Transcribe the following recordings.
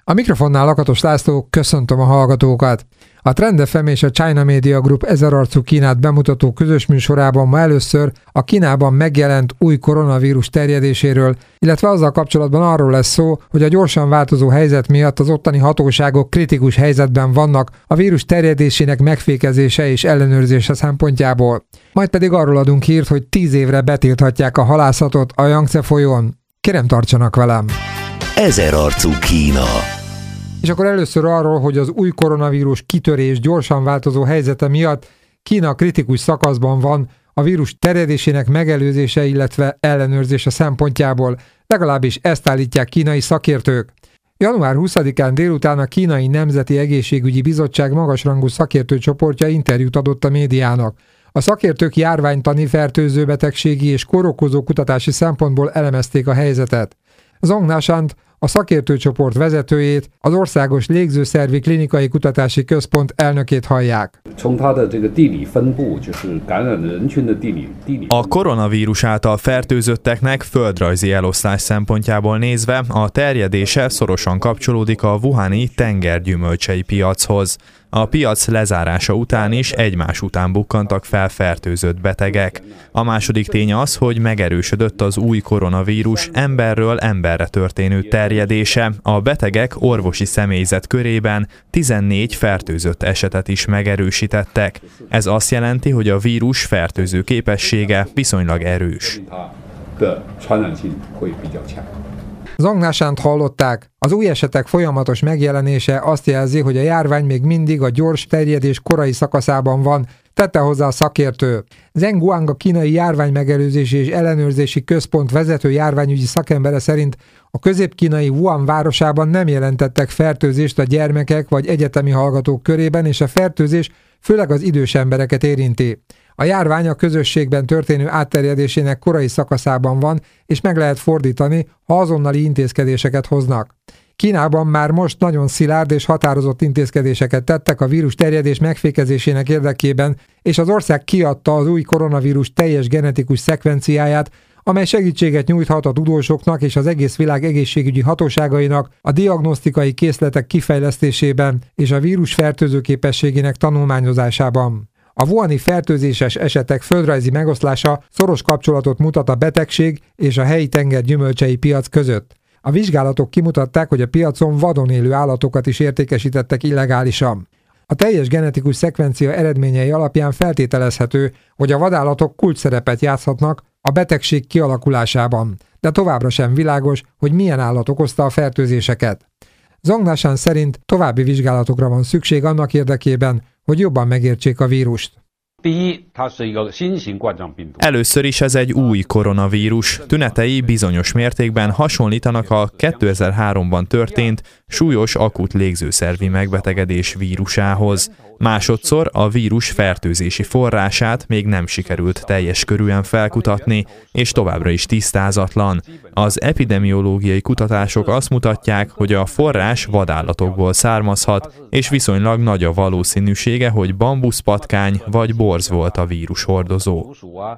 A mikrofonnál Lakatos László, köszöntöm a hallgatókat! A Trend FM és a China Media Group ezerarcú Kínát bemutató közös műsorában ma először a Kínában megjelent új koronavírus terjedéséről, illetve azzal kapcsolatban arról lesz szó, hogy a gyorsan változó helyzet miatt az ottani hatóságok kritikus helyzetben vannak a vírus terjedésének megfékezése és ellenőrzése szempontjából. Majd pedig arról adunk hírt, hogy 10 évre betilthatják a halászatot a Jangtze folyón. Kérem, tartsanak velem! Ezerarcú Kína. És akkor először arról, hogy az új koronavírus kitörés gyorsan változó helyzete miatt Kína kritikus szakaszban van a vírus terjedésének megelőzése, illetve ellenőrzése szempontjából, legalábbis ezt állítják kínai szakértők. Január 20-án délután a Kínai Nemzeti Egészségügyi Bizottság magasrangú szakértőcsoportja interjút adott a médiának. A szakértők járványtani, fertőző betegségi és kórokozó kutatási szempontból elemezték a helyzetet. Zhong Nashant, a szakértőcsoport vezetőjét, az Országos Légzőszervi Klinikai Kutatási Központ elnökét hallják. A koronavírus által fertőzötteknek földrajzi eloszlás szempontjából nézve a terjedése szorosan kapcsolódik a wuhani tengergyümölcsei piachoz. A piac lezárása után is egymás után bukkantak fel fertőzött betegek. A második tény az, hogy megerősödött az új koronavírus emberről emberre történő terjedése. A betegek orvosi személyzet körében 14 fertőzött esetet is megerősítettek. Ez azt jelenti, hogy a vírus fertőző képessége viszonylag erős. Zhong Nashant hallották. Az új esetek folyamatos megjelenése azt jelzi, hogy a járvány még mindig a gyors terjedés korai szakaszában van, tette hozzá a szakértő. Zheng Guang, a kínai járványmegelőzési és ellenőrzési központ vezető járványügyi szakembere szerint a közép-kínai Wuhan városában nem jelentettek fertőzést a gyermekek vagy egyetemi hallgatók körében, és a fertőzés főleg az idős embereket érinti. A járvány a közösségben történő átterjedésének korai szakaszában van, és meg lehet fordítani, ha azonnali intézkedéseket hoznak. Kínában már most nagyon szilárd és határozott intézkedéseket tettek a vírus terjedés megfékezésének érdekében, és az ország kiadta az új koronavírus teljes genetikus szekvenciáját, amely segítséget nyújthat a tudósoknak és az egész világ egészségügyi hatóságainak a diagnosztikai készletek kifejlesztésében és a vírus fertőző képességének tanulmányozásában. A wuhani fertőzéses esetek földrajzi megoszlása szoros kapcsolatot mutat a betegség és a helyi tengergyümölcsei piac között. A vizsgálatok kimutatták, hogy a piacon vadon élő állatokat is értékesítettek illegálisan. A teljes genetikus szekvencia eredményei alapján feltételezhető, hogy a vadállatok kulcsszerepet játszhatnak a betegség kialakulásában, de továbbra sem világos, hogy milyen állat okozta a fertőzéseket. Zhong Nashant szerint további vizsgálatokra van szükség annak érdekében, hogy jobban megértsék a vírust. Először is ez egy új koronavírus. Tünetei bizonyos mértékben hasonlítanak a 2003-ban történt súlyos akut légzőszervi megbetegedés vírusához. Másodszor a vírus fertőzési forrását még nem sikerült teljes körűen felkutatni, és továbbra is tisztázatlan. Az epidemiológiai kutatások azt mutatják, hogy a forrás vadállatokból származhat, és viszonylag nagy a valószínűsége, hogy bambuszpatkány vagy borz volt a vírus hordozó.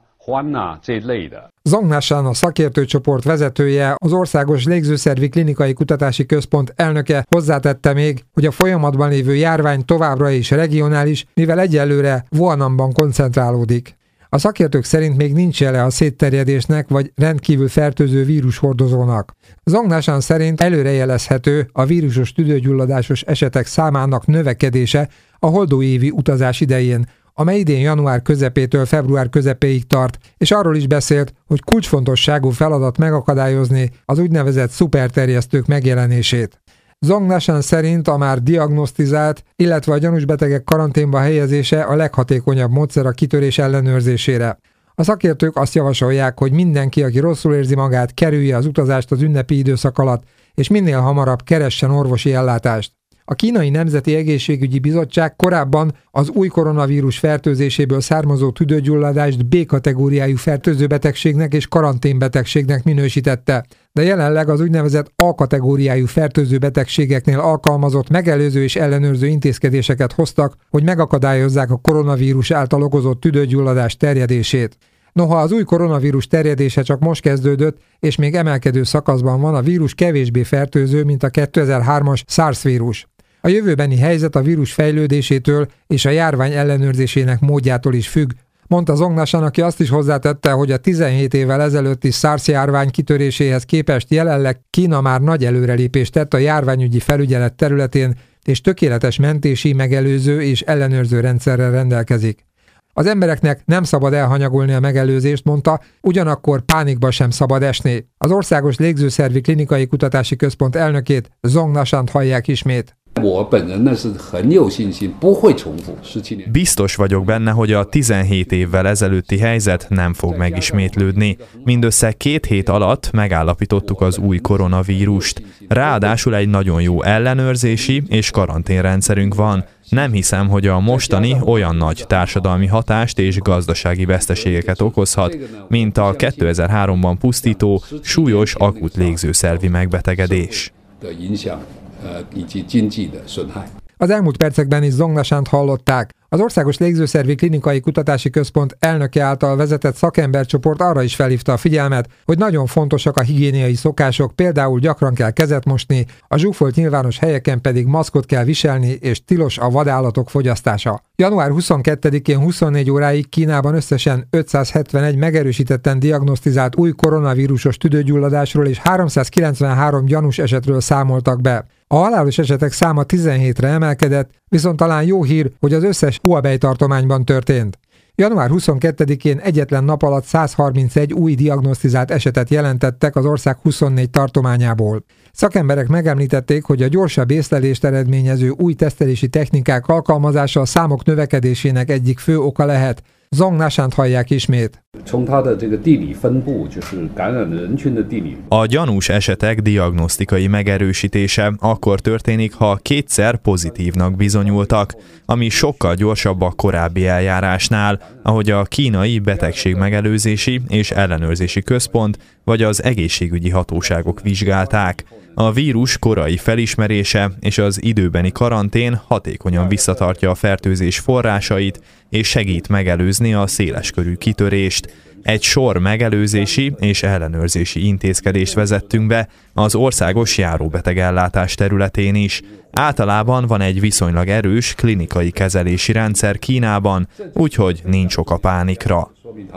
Zhong Nashant, a szakértőcsoport vezetője, az Országos Légzőszervi Klinikai Kutatási Központ elnöke hozzátette még, hogy a folyamatban lévő járvány továbbra is regionális, mivel egyelőre Wuhanban koncentrálódik. A szakértők szerint még nincs jele a szétterjedésnek vagy rendkívül fertőző vírushordozónak. Zhong Nashant szerint előrejelezhető a vírusos tüdőgyulladásos esetek számának növekedése a holdóévi utazás idején, amely idén január közepétől február közepéig tart, és arról is beszélt, hogy kulcsfontosságú feladat megakadályozni az úgynevezett szuperterjesztők megjelenését. Zhong Nashant szerint a már diagnosztizált, illetve a gyanús betegek karanténba helyezése a leghatékonyabb módszer a kitörés ellenőrzésére. A szakértők azt javasolják, hogy mindenki, aki rosszul érzi magát, kerülje az utazást az ünnepi időszak alatt, és minél hamarabb keressen orvosi ellátást. A Kínai Nemzeti Egészségügyi Bizottság korábban az új koronavírus fertőzéséből származó tüdőgyulladást B-kategóriájú fertőzőbetegségnek és karanténbetegségnek minősítette, de jelenleg az úgynevezett A-kategóriájú fertőzőbetegségeknél alkalmazott megelőző és ellenőrző intézkedéseket hoztak, hogy megakadályozzák a koronavírus által okozott tüdőgyulladás terjedését. Noha az új koronavírus terjedése csak most kezdődött, és még emelkedő szakaszban van, a vírus kevésbé fertőző, mint a 2003-as SARS vírus. A jövőbeni helyzet a vírus fejlődésétől és a járvány ellenőrzésének módjától is függ, mondta Zhong Nashan, aki azt is hozzátette, hogy a 17 évvel ezelőtti SARS járvány kitöréséhez képest jelenleg Kína már nagy előrelépést tett a járványügyi felügyelet területén, és tökéletes mentési, megelőző és ellenőrző rendszerrel rendelkezik. Az embereknek nem szabad elhanyagolni a megelőzést, mondta, ugyanakkor pánikba sem szabad esni. Az Országos Légzőszervi Klinikai Kutatási Központ elnökét, Zhong Nashant hallják ismét. Biztos vagyok benne, hogy a 17 évvel ezelőtti helyzet nem fog megismétlődni. Mindössze 2 hét alatt megállapítottuk az új koronavírust. Ráadásul egy nagyon jó ellenőrzési és karanténrendszerünk van. Nem hiszem, hogy a mostani olyan nagy társadalmi hatást és gazdasági veszteségeket okozhat, mint a 2003-ban pusztító, súlyos akut légzőszervi megbetegedés. Az elmúlt percekben is Zhong Nashant hallották. Az Országos Légzőszervi Klinikai Kutatási Központ elnöke által vezetett szakembercsoport arra is felhívta a figyelmet, hogy nagyon fontosak a higiéniai szokások, például gyakran kell kezet mosni, a zsúfolt nyilvános helyeken pedig maszkot kell viselni, és tilos a vadállatok fogyasztása. Január 22-én 24 óráig Kínában összesen 571 megerősítetten diagnosztizált új koronavírusos tüdőgyulladásról és 393 gyanús esetről számoltak be. A halálos esetek száma 17-re emelkedett, viszont talán jó hír, hogy az összes Hubei tartományban történt. Január 22-én egyetlen nap alatt 131 új diagnosztizált esetet jelentettek az ország 24 tartományából. Szakemberek megemlítették, hogy a gyorsabb észlelést eredményező új tesztelési technikák alkalmazása a számok növekedésének egyik fő oka lehet. Zhong Nashant hallják ismét. A gyanús esetek diagnosztikai megerősítése akkor történik, ha 2-szer pozitívnak bizonyultak, ami sokkal gyorsabb a korábbi eljárásnál, ahogy a Kínai Betegségmegelőzési és Ellenőrzési Központ vagy az egészségügyi hatóságok vizsgálták. A vírus korai felismerése és az időbeni karantén hatékonyan visszatartja a fertőzés forrásait és segít megelőzni a széleskörű kitörést. Egy sor megelőzési és ellenőrzési intézkedést vezettünk be az országos járóbetegellátás területén is. Általában van egy viszonylag erős klinikai kezelési rendszer Kínában, úgyhogy nincs ok a pánikra.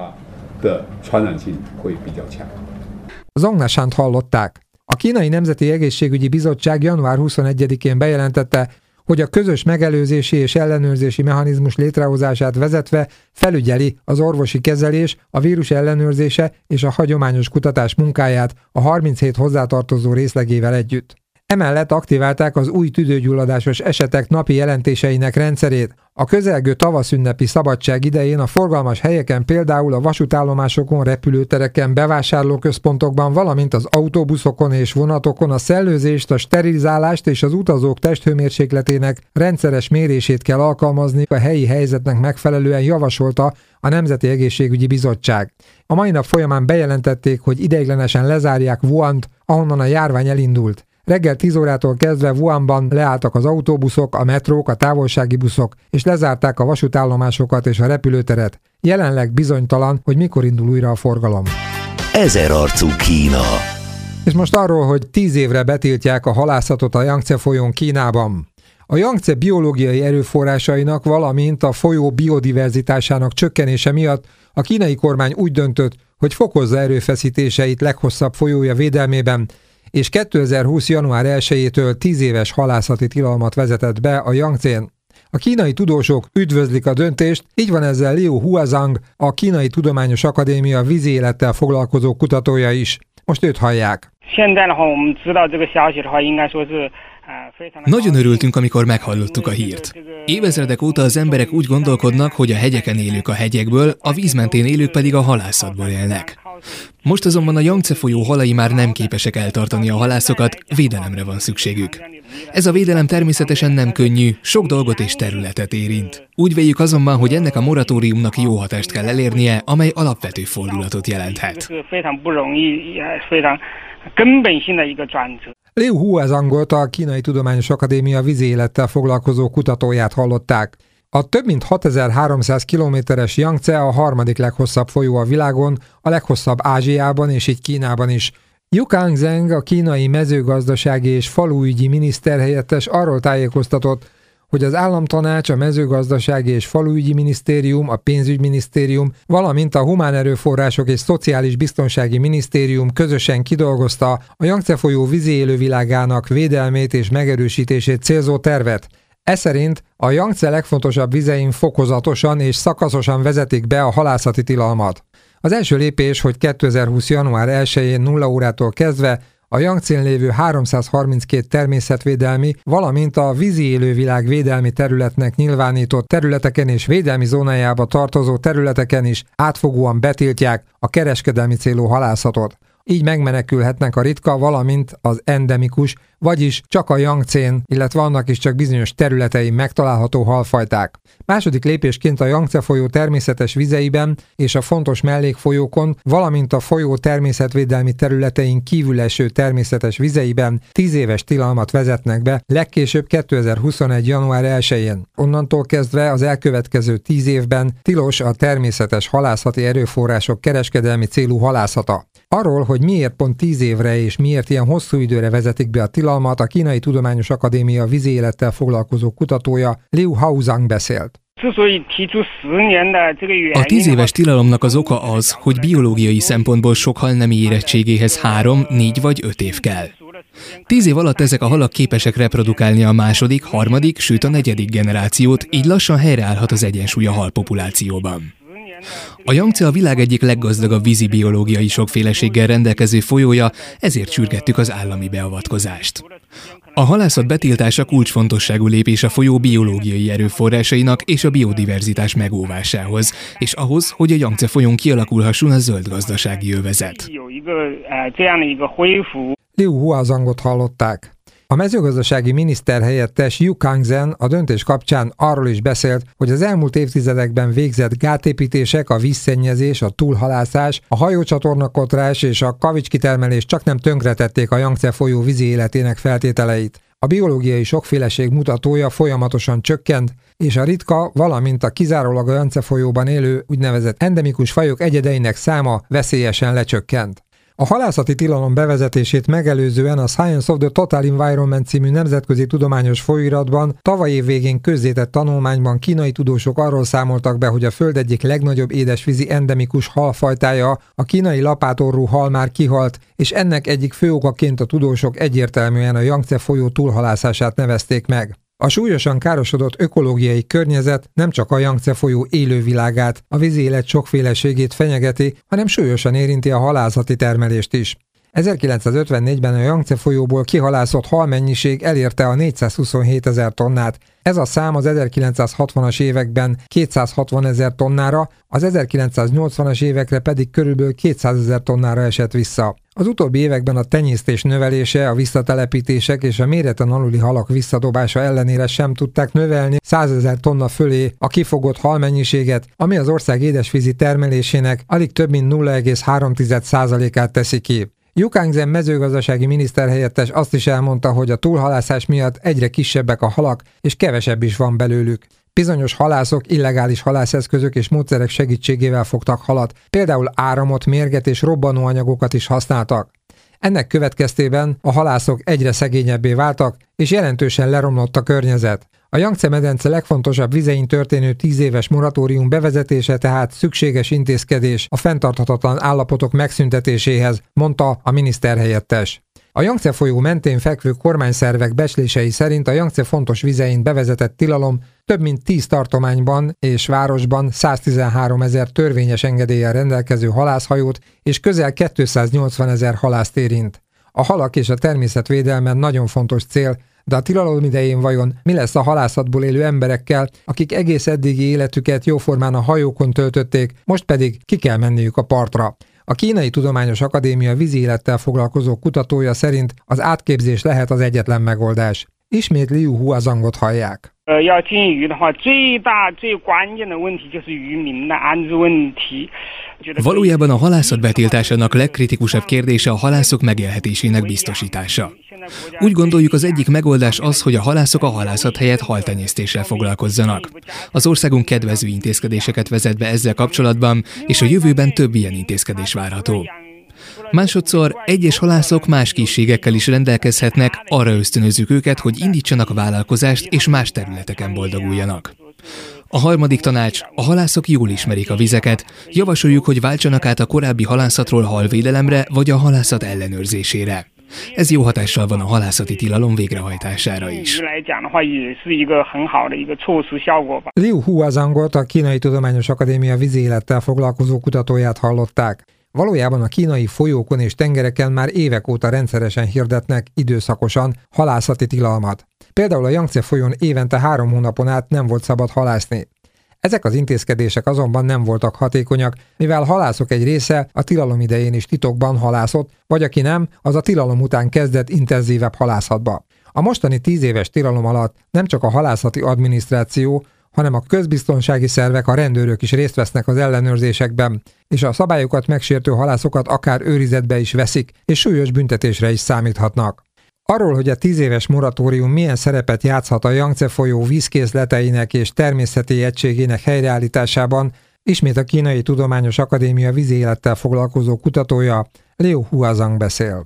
Zhong Nashant hallották. A Kínai Nemzeti Egészségügyi Bizottság január 21-én bejelentette, hogy a közös megelőzési és ellenőrzési mechanizmus létrehozását vezetve felügyeli az orvosi kezelés, a vírus ellenőrzése és a hagyományos kutatás munkáját a 37 hozzátartozó részlegével együtt. Emellett aktiválták az új tüdőgyulladásos esetek napi jelentéseinek rendszerét. A közelgő tavaszünnepi szabadság idején a forgalmas helyeken, például a vasútállomásokon, repülőtereken, bevásárlóközpontokban, valamint az autóbuszokon és vonatokon a szellőzést, a sterilizálást és az utazók testhőmérsékletének rendszeres mérését kell alkalmazni, a helyi helyzetnek megfelelően javasolta a Nemzeti Egészségügyi Bizottság. A mai nap folyamán bejelentették, hogy ideiglenesen lezárják Wuhant, ahonnan a járvány elindult. Reggel 10 órától kezdve Wuhanban leálltak az autóbuszok, a metrók, a távolsági buszok, és lezárták a vasútállomásokat és a repülőteret. Jelenleg bizonytalan, hogy mikor indul újra a forgalom. Ezerarcú Kína. És most arról, hogy 10 évre betiltják a halászatot a Jangtze folyón Kínában. A Jangtze biológiai erőforrásainak, valamint a folyó biodiverzitásának csökkenése miatt a kínai kormány úgy döntött, hogy fokozza erőfeszítéseit leghosszabb folyója védelmében, és 2020. január 1-től 10 éves halászati tilalmat vezetett be a Jangtzén. A kínai tudósok üdvözlik a döntést, így van ezzel Liu Huazang, a Kínai Tudományos Akadémia vízi élettel foglalkozó kutatója is. Most őt hallják. Nagyon örültünk, amikor meghallottuk a hírt. Évezredek óta az emberek úgy gondolkodnak, hogy a hegyeken élők a hegyekből, a víz mentén élők pedig a halászatból élnek. Most azonban a Jangtze folyó halai már nem képesek eltartani a halászokat, védelemre van szükségük. Ez a védelem természetesen nem könnyű, sok dolgot és területet érint. Úgy véljük azonban, hogy ennek a moratóriumnak jó hatást kell elérnie, amely alapvető fordulatot jelenthet. Liu Huazangot, a Kínai Tudományos Akadémia vízi élettel foglalkozó kutatóját hallották. A több mint 6300 kilométeres Jangtze a harmadik leghosszabb folyó a világon, a leghosszabb Ázsiában és így Kínában is. Yukang Zheng, a kínai mezőgazdasági és faluügyi miniszterhelyettes arról tájékoztatott, hogy az államtanács, a mezőgazdasági és faluügyi minisztérium, a pénzügyminisztérium, valamint a humán erőforrások és szociális biztonsági minisztérium közösen kidolgozta a Jangtze folyó vízi élővilágának védelmét és megerősítését célzó tervet. Ez szerint a Jangtze legfontosabb vizein fokozatosan és szakaszosan vezetik be a halászati tilalmat. Az első lépés, hogy 2020. január 1-én 0 órától kezdve a Jangtze-n lévő 332 természetvédelmi, valamint a vízi élővilág védelmi területnek nyilvánított területeken és védelmi zónájába tartozó területeken is átfogóan betiltják a kereskedelmi célú halászatot. Így megmenekülhetnek a ritka, valamint az endemikus, vagyis csak a Jangtze-n, illetve annak is csak bizonyos területein megtalálható halfajták. Második lépésként a Jangtze folyó természetes vizeiben és a fontos mellékfolyókon, valamint a folyó természetvédelmi területein kívül eső természetes vizeiben 10 éves tilalmat vezetnek be, legkésőbb 2021. január 1-én. Onnantól kezdve az elkövetkező 10 évben tilos a természetes halászati erőforrások kereskedelmi célú halászata. Arról, hogy miért pont 10 évre és miért ilyen hosszú időre vezetik be a tilalmat, a Kínai Tudományos Akadémia vízi élettel foglalkozó kutatója Liu Haozang beszélt. A 10 éves tilalomnak az oka az, hogy biológiai szempontból sok hal nemi érettségéhez 3, 4 vagy 5 év kell. 10 év alatt ezek a halak képesek reprodukálni a második, harmadik, sőt a negyedik generációt, így lassan helyreállhat az egyensúly a halpopulációban. A Jangtze a világ egyik leggazdagabb vízibiológiai sokféleséggel rendelkező folyója, ezért sürgettük az állami beavatkozást. A halászat betiltása kulcsfontosságú lépés a folyó biológiai erőforrásainak és a biodiverzitás megóvásához, és ahhoz, hogy a Jangtze folyón kialakulhasson a zöld gazdasági övezet. Liu Haozangot hallották. A mezőgazdasági miniszterhelyettes Yukang Zheng a döntés kapcsán arról is beszélt, hogy az elmúlt évtizedekben végzett gátépítések, a vízszennyezés, a túlhalászás, a hajócsatornakotrás és a kavicskitermelés csak nem tönkretették a Jangtze folyó vízi életének feltételeit. A biológiai sokféleség mutatója folyamatosan csökkent, és a ritka, valamint a kizárólag a Jangtze folyóban élő úgynevezett endemikus fajok egyedeinek száma veszélyesen lecsökkent. A halászati tilalom bevezetését megelőzően a Science of the Total Environment című nemzetközi tudományos folyóiratban tavaly év végén közzétett tanulmányban kínai tudósok arról számoltak be, hogy a Föld egyik legnagyobb édesvízi endemikus halfajtája, a kínai lapátorrú hal már kihalt, és ennek egyik fő okaként a tudósok egyértelműen a Jangtze folyó túlhalászását nevezték meg. A súlyosan károsodott ökológiai környezet nem csak a Jangtze folyó élővilágát, a vízi élet sokféleségét fenyegeti, hanem súlyosan érinti a halászati termelést is. 1954-ben a Jangtze folyóból kihalászott halmennyiség elérte a 427 000 tonnát. Ez a szám az 1960-as években 260 000 tonnára, az 1980-as évekre pedig körülbelül 200 000 tonnára esett vissza. Az utóbbi években a tenyésztés növelése, a visszatelepítések és a méreten aluli halak visszadobása ellenére sem tudták növelni 100 000 tonna fölé a kifogott halmennyiséget, ami az ország édesvízi termelésének alig több mint 0,3%-át teszi ki. Yukang Zheng mezőgazdasági miniszterhelyettes azt is elmondta, hogy a túlhalászás miatt egyre kisebbek a halak, és kevesebb is van belőlük. Bizonyos halászok illegális halászeszközök és módszerek segítségével fogtak halat, például áramot, mérget és robbanóanyagokat is használtak. Ennek következtében a halászok egyre szegényebbé váltak, és jelentősen leromlott a környezet. A Jangtze-medence legfontosabb vizein történő 10 éves moratórium bevezetése tehát szükséges intézkedés a fenntarthatatlan állapotok megszüntetéséhez, mondta a miniszterhelyettes. A Jangtze folyó mentén fekvő kormányszervek becslései szerint a Jangtze fontos vizein bevezetett tilalom több mint 10 tartományban és városban 113 000 törvényes engedéllyel rendelkező halászhajót és közel 280 000 halászt érint. A halak és a természetvédelme nagyon fontos cél, de a tilalom idején vajon mi lesz a halászatból élő emberekkel, akik egész eddigi életüket jóformán a hajókon töltötték, most pedig ki kell menniük a partra. A Kínai Tudományos Akadémia vízi élettel foglalkozó kutatója szerint az átképzés lehet az egyetlen megoldás. Ismét Liu Haozangot hallják. Valójában a halászat betiltásának legkritikusabb kérdése a halászok megélhetésének biztosítása. Úgy gondoljuk, az egyik megoldás az, hogy a halászok a halászat helyett haltenyésztéssel foglalkozzanak. Az országunk kedvező intézkedéseket vezet be ezzel kapcsolatban, és a jövőben több ilyen intézkedés várható. Másodszor egyes halászok más készségekkel is rendelkezhetnek, arra ösztönözzük őket, hogy indítsanak vállalkozást és más területeken boldoguljanak. A harmadik tanács, a halászok jól ismerik a vizeket, javasoljuk, hogy váltsanak át a korábbi halászatról halvédelemre vagy a halászat ellenőrzésére. Ez jó hatással van a halászati tilalom végrehajtására is. Liu Huazangot, a Kínai Tudományos Akadémia víziélettel foglalkozó kutatóját hallották. Valójában a kínai folyókon és tengereken már évek óta rendszeresen hirdetnek időszakosan halászati tilalmat. Például a Jangtze folyón évente 3 hónapon át nem volt szabad halászni. Ezek az intézkedések azonban nem voltak hatékonyak, mivel halászok egy része a tilalom idején is titokban halászott, vagy aki nem, az a tilalom után kezdett intenzívebb halászatba. A mostani 10 éves tilalom alatt nem csak a halászati adminisztráció, hanem a közbiztonsági szervek, a rendőrök is részt vesznek az ellenőrzésekben, és a szabályokat megsértő halászokat akár őrizetbe is veszik, és súlyos büntetésre is számíthatnak. Arról, hogy a 10 éves moratórium milyen szerepet játszhat a Jangtze folyó vízkészleteinek és természeti egységének helyreállításában, ismét a Kínai Tudományos Akadémia víziélettel foglalkozó kutatója, Liu Huazang beszél.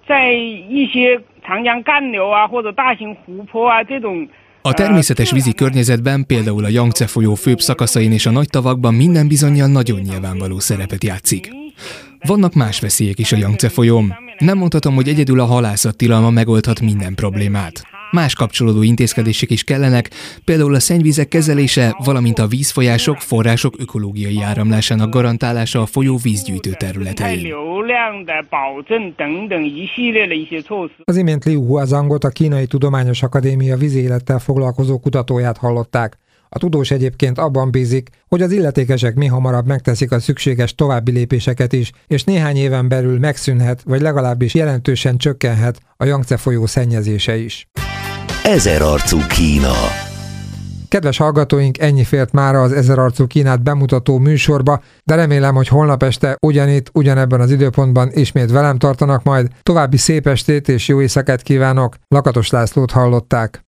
A természetes vízi környezetben, például a Jangtze folyó főbb szakaszain és a nagy tavakban minden bizonnyal nagyon nyilvánvaló szerepet játszik. Vannak más veszélyek is a Jangtze folyón. Nem mondhatom, hogy egyedül a halászat tilalma megoldhat minden problémát. Más kapcsolódó intézkedések is kellenek, például a szennyvizek kezelése, valamint a vízfolyások, források ökológiai áramlásának garantálása a folyó vízgyűjtő területein. Az imént Liu Huazangot, a Kínai Tudományos Akadémia víziélettel foglalkozó kutatóját hallották. A tudós egyébként abban bízik, hogy az illetékesek mihamarabb megteszik a szükséges további lépéseket is, és néhány éven belül megszűnhet, vagy legalábbis jelentősen csökkenhet a Jangtze folyó szennyezése is. Ezerarcú Kína. Kedves hallgatóink, ennyi fért mára az Ezerarcú Kínát bemutató műsorba, de remélem, hogy holnap este ugyanitt, ugyanebben az időpontban ismét velem tartanak majd. További szép estét és jó éjszakát kívánok, Lakatos Lászlót hallották.